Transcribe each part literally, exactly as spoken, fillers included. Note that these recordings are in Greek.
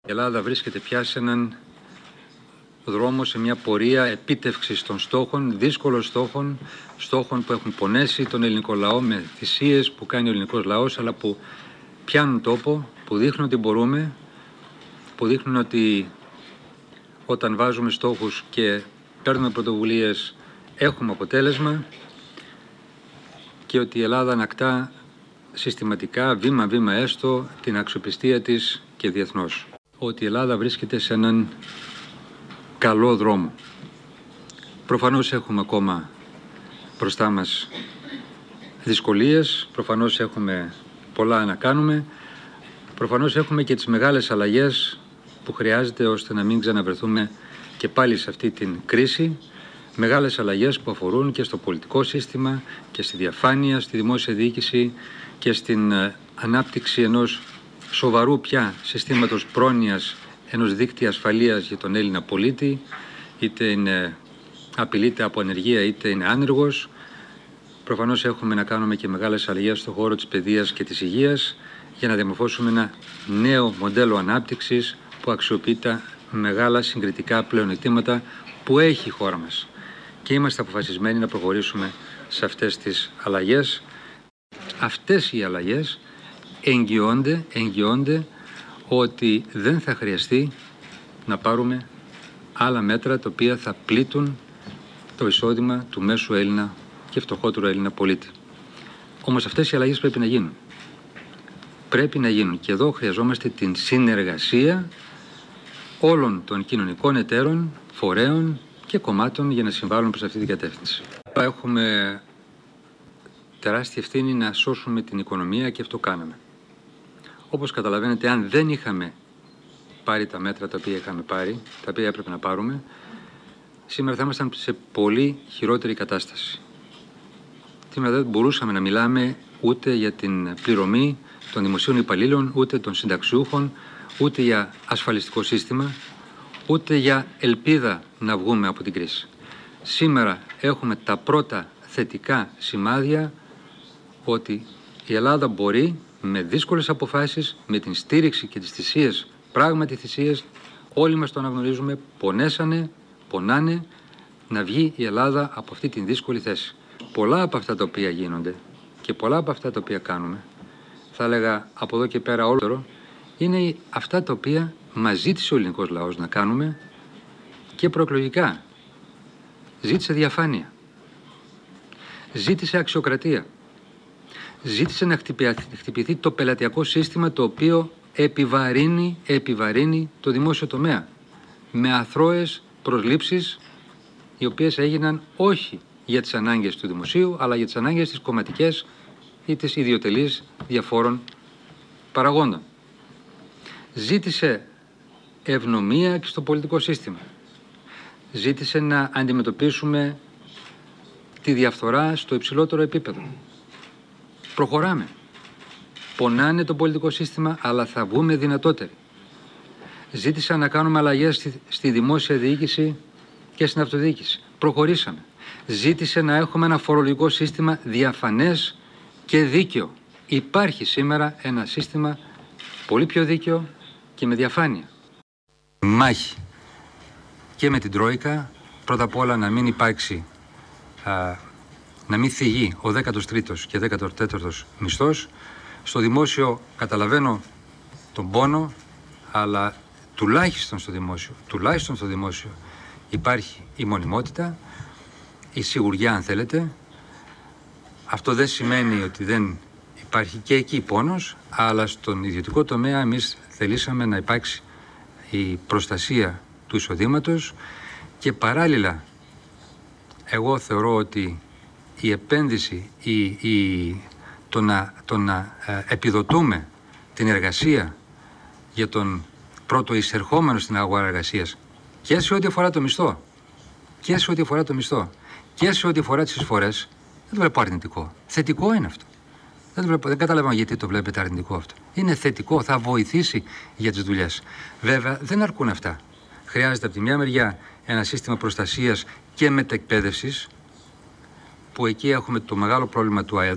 Η Ελλάδα βρίσκεται πια σε έναν δρόμο, σε μια πορεία επίτευξης των στόχων, δύσκολων στόχων, στόχων που έχουν πονέσει τον ελληνικό λαό με θυσίες που κάνει ο ελληνικός λαός, αλλά που πιάνουν τόπο, που δείχνουν ότι μπορούμε, που δείχνουν ότι όταν βάζουμε στόχους και παίρνουμε πρωτοβουλίες έχουμε αποτέλεσμα και ότι η Ελλάδα ανακτά συστηματικά, βήμα-βήμα έστω, την αξιοπιστία της και διεθνώς. Ότι η Ελλάδα βρίσκεται σε έναν καλό δρόμο. Προφανώς έχουμε ακόμα μπροστά μας δυσκολίες, προφανώς έχουμε πολλά να κάνουμε, προφανώς έχουμε και τις μεγάλες αλλαγές που χρειάζεται ώστε να μην ξαναβρεθούμε και πάλι σε αυτή την κρίση. Μεγάλες αλλαγές που αφορούν και στο πολιτικό σύστημα και στη διαφάνεια, στη δημόσια διοίκηση και στην ανάπτυξη ενός σοβαρού πια συστήματος πρόνοιας, ενός δίκτυα ασφαλείας για τον Έλληνα πολίτη, είτε είναι, απειλείται από ανεργία είτε είναι άνεργος. Προφανώς έχουμε να κάνουμε και μεγάλες αλλαγές στον χώρο της παιδείας και της υγείας για να διαμορφώσουμε ένα νέο μοντέλο ανάπτυξης που αξιοποιεί τα μεγάλα συγκριτικά πλεονεκτήματα που έχει η χώρα μας. Και είμαστε αποφασισμένοι να προχωρήσουμε σε αυτές τις αλλαγές. Αυτές οι αλλαγές εγγυώνται, εγγυώνται ότι δεν θα χρειαστεί να πάρουμε άλλα μέτρα τα οποία θα πλήττουν το εισόδημα του μέσου Έλληνα και φτωχότερου Έλληνα πολίτη. Όμως αυτές οι αλλαγές πρέπει να γίνουν. Πρέπει να γίνουν και εδώ χρειαζόμαστε την συνεργασία όλων των κοινωνικών εταίρων, φορέων και κομμάτων για να συμβάλλουν προς αυτή την κατεύθυνση. Έχουμε τεράστια ευθύνη να σώσουμε την οικονομία και αυτό κάναμε. Όπως καταλαβαίνετε, αν δεν είχαμε πάρει τα μέτρα τα οποία είχαμε πάρει, τα οποία έπρεπε να πάρουμε, σήμερα θα ήμασταν σε πολύ χειρότερη κατάσταση. Σήμερα δεν μπορούσαμε να μιλάμε ούτε για την πληρωμή των δημοσίων υπαλλήλων, ούτε των συνταξιούχων, ούτε για ασφαλιστικό σύστημα, ούτε για ελπίδα να βγούμε από την κρίση. Σήμερα έχουμε τα πρώτα θετικά σημάδια ότι η Ελλάδα μπορεί με δύσκολες αποφάσεις, με την στήριξη και τις θυσίες, πράγματι θυσίες, όλοι μας το αναγνωρίζουμε, πονέσανε, πονάνε, να βγει η Ελλάδα από αυτή την δύσκολη θέση. Πολλά από αυτά τα οποία γίνονται και πολλά από αυτά τα οποία κάνουμε, θα έλεγα από εδώ και πέρα όλο, είναι αυτά τα οποία μας ζήτησε ο ελληνικός λαός να κάνουμε και προεκλογικά. Ζήτησε διαφάνεια, ζήτησε αξιοκρατία, ζήτησε να χτυπηθεί το πελατειακό σύστημα το οποίο επιβαρύνει, επιβαρύνει το δημόσιο τομέα με αθρώες προσλήψεις οι οποίες έγιναν όχι για τις ανάγκες του δημοσίου αλλά για τις ανάγκες της κομματικές ή της ιδιωτελής διαφόρων παραγόντων. Ζήτησε ευνομία και στο πολιτικό σύστημα. Ζήτησε να αντιμετωπίσουμε τη διαφθορά στο υψηλότερο επίπεδο. Προχωράμε. Πονάνε το πολιτικό σύστημα, αλλά θα βγούμε δυνατότεροι. Ζήτησα να κάνουμε αλλαγές στη, στη δημόσια διοίκηση και στην αυτοδιοίκηση. Προχωρήσαμε. Ζήτησε να έχουμε ένα φορολογικό σύστημα διαφανές και δίκαιο. Υπάρχει σήμερα ένα σύστημα πολύ πιο δίκαιο και με διαφάνεια. Μάχη και με την Τρόικα, πρώτα απ' όλα να μην υπάρξει, α, να μην θυγεί ο δέκατος τρίτος και δέκατος τέταρτος μισθός. Στο δημόσιο καταλαβαίνω τον πόνο, αλλά τουλάχιστον στο δημόσιο, τουλάχιστον στο δημόσιο υπάρχει η μονιμότητα, η σιγουριά αν θέλετε. Αυτό δεν σημαίνει ότι δεν υπάρχει και εκεί πόνος, αλλά στον ιδιωτικό τομέα εμείς θελήσαμε να υπάρξει η προστασία του εισοδήματος και παράλληλα εγώ θεωρώ ότι η επένδυση, η, η, το να, το να ε, επιδοτούμε την εργασία για τον πρώτο εισερχόμενο στην αγορά εργασίας και σε ό,τι αφορά το μισθό και σε ό,τι αφορά το μισθό και σε ό,τι αφορά τις εισφορές, δεν το βλέπω αρνητικό. Θετικό είναι αυτό. Δεν, βλέπω, δεν καταλαβαίνω γιατί το βλέπετε αρνητικό αυτό. Είναι θετικό, θα βοηθήσει για τις δουλειές. Βέβαια, δεν αρκούν αυτά. Χρειάζεται από τη μια μεριά ένα σύστημα προστασίας και μετεκπαίδευσης, που εκεί έχουμε το μεγάλο πρόβλημα του ΑΕΔ,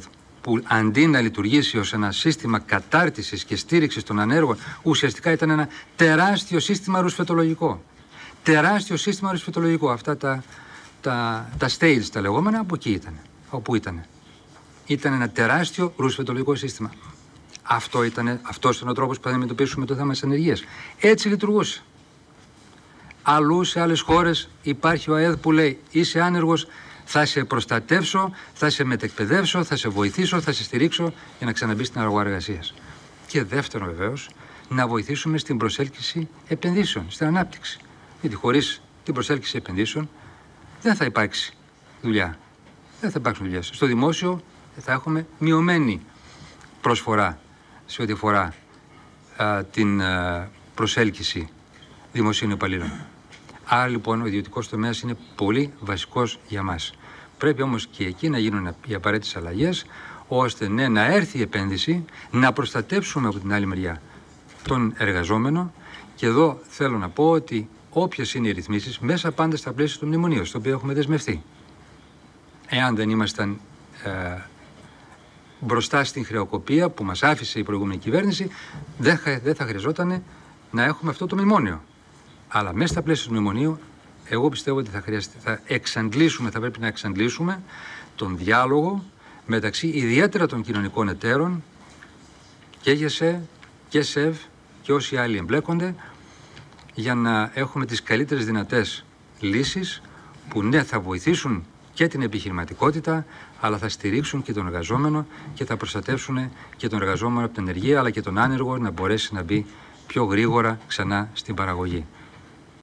που αντί να λειτουργήσει ως ένα σύστημα κατάρτισης και στήριξης των ανέργων, ουσιαστικά ήταν ένα τεράστιο σύστημα ρουσφετολογικό. Τεράστιο σύστημα ρουσφετολογικό. Αυτά τα, τα, τα stage τα λεγόμενα, από εκεί ήταν. Όπου ήταν. Ήταν ένα τεράστιο ρουσφετολογικό σύστημα. Αυτό ήταν, αυτός ήταν ο τρόπος που θα αντιμετωπίσουμε το θέμα της ανεργίας. Έτσι λειτουργούσε. Αλλού σε άλλες χώρες υπάρχει ο ΑΕΔ που λέει είσαι άνεργος, θα σε προστατεύσω, θα σε μετεκπαιδεύσω, θα σε βοηθήσω, θα σε στηρίξω για να ξαναμπείς στην αγορά εργασίας. Και δεύτερον βεβαίως, να βοηθήσουμε στην προσέλκυση επενδύσεων, στην ανάπτυξη. Γιατί χωρίς την προσέλκυση επενδύσεων δεν θα υπάρξει δουλειά. Δεν θα υπάρξουν δουλειές. Στο δημόσιο θα έχουμε μειωμένη προσφορά σε ό,τι αφορά α, την α, προσέλκυση δημοσίων υπαλλήλων. Άρα λοιπόν ο ιδιωτικός τομέας είναι πολύ βασικός για μας. Πρέπει όμως και εκεί να γίνουν οι απαραίτητες αλλαγές, ώστε ναι, να έρθει η επένδυση, να προστατεύσουμε από την άλλη μεριά τον εργαζόμενο. Και εδώ θέλω να πω ότι όποιες είναι οι ρυθμίσεις, μέσα πάντα στα πλαίσια του μνημονίου, στο οποίο έχουμε δεσμευτεί. Εάν δεν ήμασταν ε, μπροστά στην χρεοκοπία που μας άφησε η προηγούμενη κυβέρνηση, δεν, δεν θα χρειαζόταν να έχουμε αυτό το μνημόνιο. Αλλά μέσα στα πλαίσια του μνημονίου, εγώ πιστεύω ότι θα χρειαστεί, θα εξαντλήσουμε, θα πρέπει να εξαντλήσουμε τον διάλογο μεταξύ ιδιαίτερα των κοινωνικών εταίρων και ΓΕΣΕ και ΣΕΒ και όσοι άλλοι εμπλέκονται, για να έχουμε τις καλύτερες δυνατές λύσεις που ναι, θα βοηθήσουν και την επιχειρηματικότητα, αλλά θα στηρίξουν και τον εργαζόμενο και θα προστατεύσουν και τον εργαζόμενο από την ενεργεία, αλλά και τον άνεργο να μπορέσει να μπει πιο γρήγορα ξανά στην παραγωγή.